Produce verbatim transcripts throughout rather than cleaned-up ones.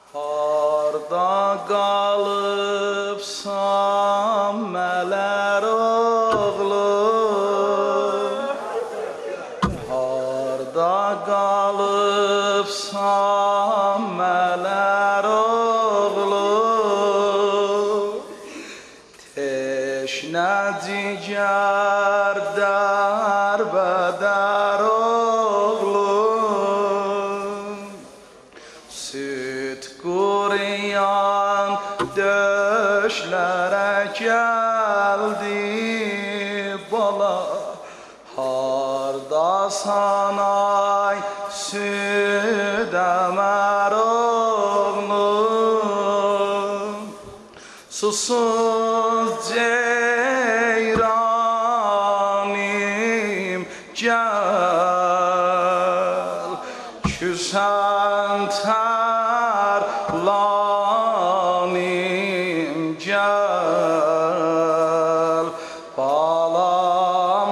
Harda qalıbsan mələr oğlu, harda qalıbsan mələr oğlu, teşnə cigər dərbədər oğlu, süt quruyan döşlərə gəldi bala, hardasan ay süd əmər oğlum, susuz ceyranim gəl, küsən tərlanim gəl, balam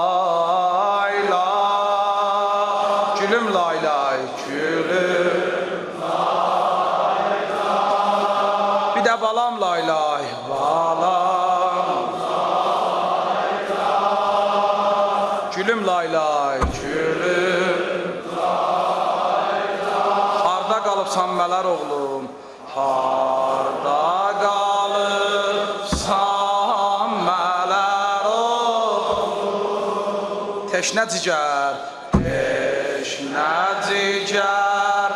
laylay, gülüm laylay, gülüm laylay, bir də balam laylay, balam laylay, gülüm laylay, gülüm laylay, harda qalıbsan mələr oğlum, harda qalıbsan mələr oğlum, teşnə cigər, teşnə cigər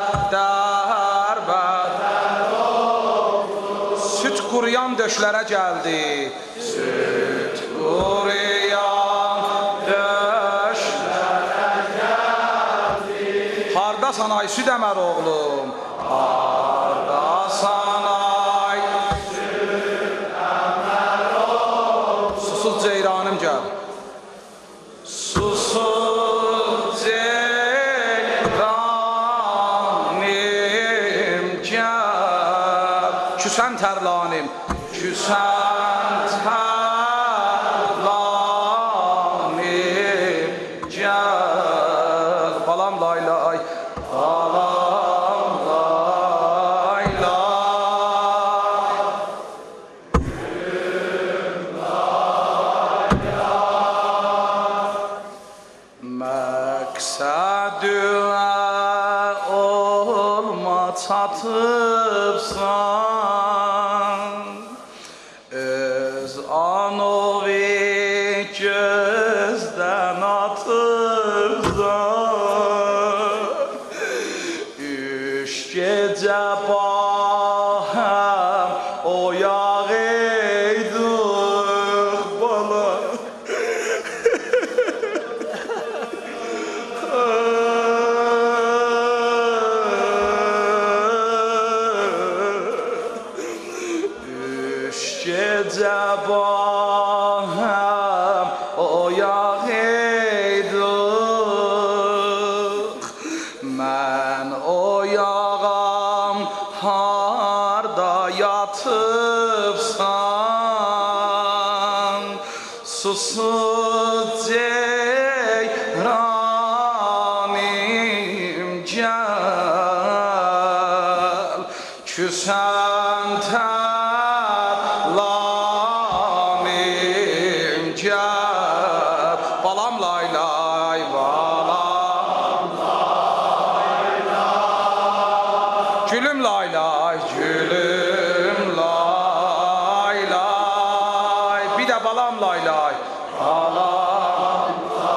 dərbədər oğlum, süt quruyan döşlərə gəldi, süt quruyan döşlərə gəldi, hardasan ay süd əmər oğlum, hardasan ay süd əmər oğlum, susuz ceyranım gəl, susuz ceyranim gəl, küsən tərlanim, küsən tərlanim gəl, balam laylay, balam laylay, gülüm laylay, məqsədüə olma çatıbsan, öz anovi gözdən atırsan, üç gecə bahəm oyaq eyduq bala, üç gecə bahəm oyaq eyduq, mən oyağam harda yatıbsan, susuz ceyranim gəl, küsən tərlanim gəl, balam laylay, balam laylay, gülüm laylay, gülüm laylay, bir də balam laylay, balam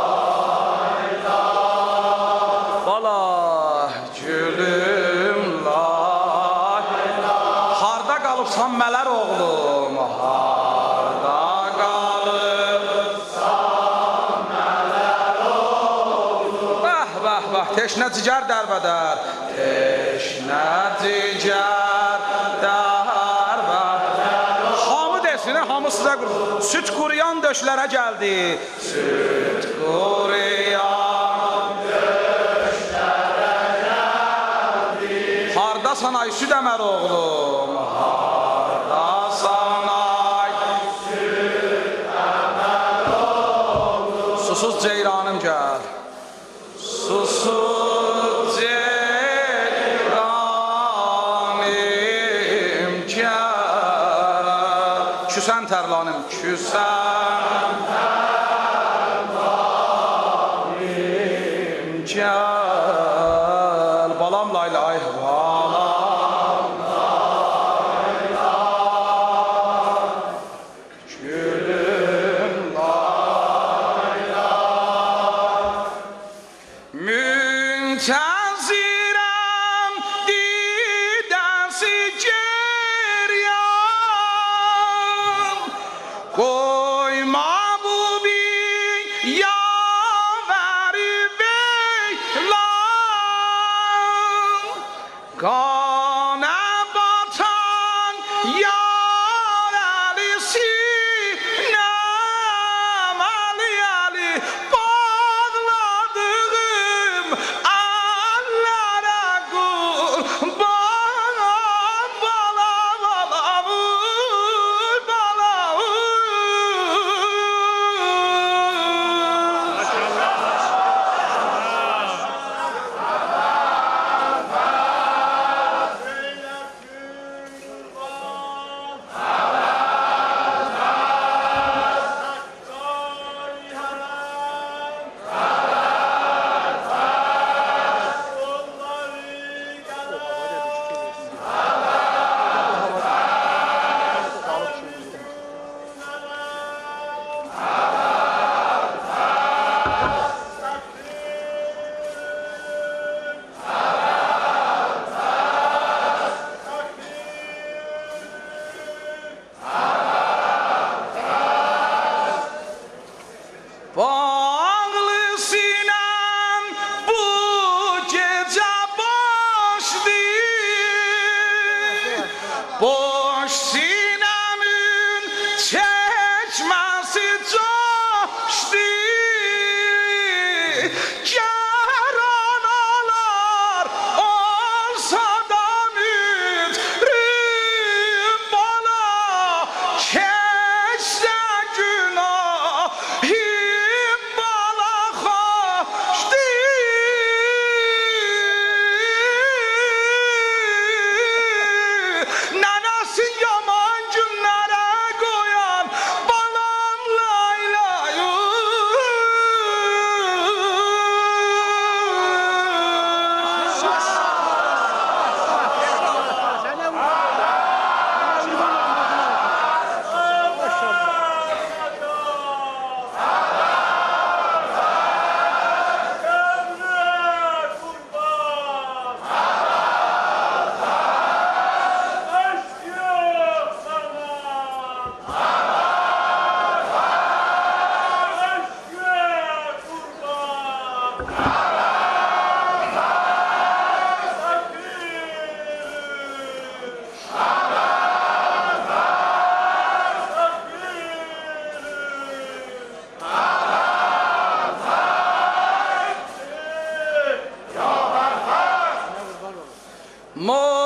laylay, bala, gülüm laylay, harda qalıbsan mələr oğlum, harda qalıbsan mələr oğlum, bəh, bəh, bəh, teşnə cigər dərbədər, teşnə cigər dərbədər, hamı desin, hamı sizə qurur, süt quruyan döşlərə gəldi, süt quruyan döşlərə gəldi, hardasan ay süd əmər oğlum, hardasan ay süd əmər oğlum, susuz ceyranım gəl, susuz ceyranım küsən tərlanım, küsən tərlanım, gəl balam laylay, balam laylay, gülüm laylay, müntəzirəm didəsi geryan, koyma bu bir yaveri beylan, kana batan yar Ali Sinem, Ali Ali bağladığım ellara kurban, bala bala vuy, bala bağlı sinem bu gece boştu, boş sinemin çekmesi coştu, yaranalar olsa da müdürüm bana, keçse günahım bana hoştu. Nenesin yaman günlere koyan balam laylayı, mo